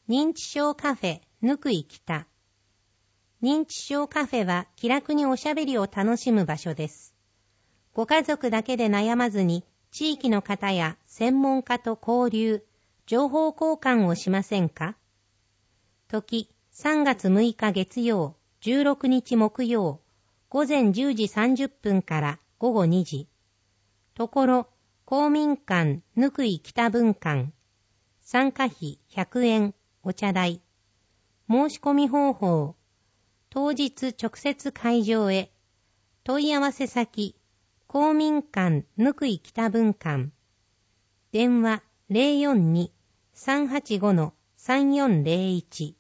認知症カフェぬくい北。認知症カフェは気楽におしゃべりを楽しむ場所です。ご家族だけで悩まずに地域の方や専門家と交流、情報交換をしませんか？時3月6日月曜、16日木曜、午前10時30分から午後2時。ところ、公民館ぬくい北分館。参加費100円。お茶代。申し込み方法。当日直接会場へ。問い合わせ先。公民館ぬくい北分館。電話 042-385-3401。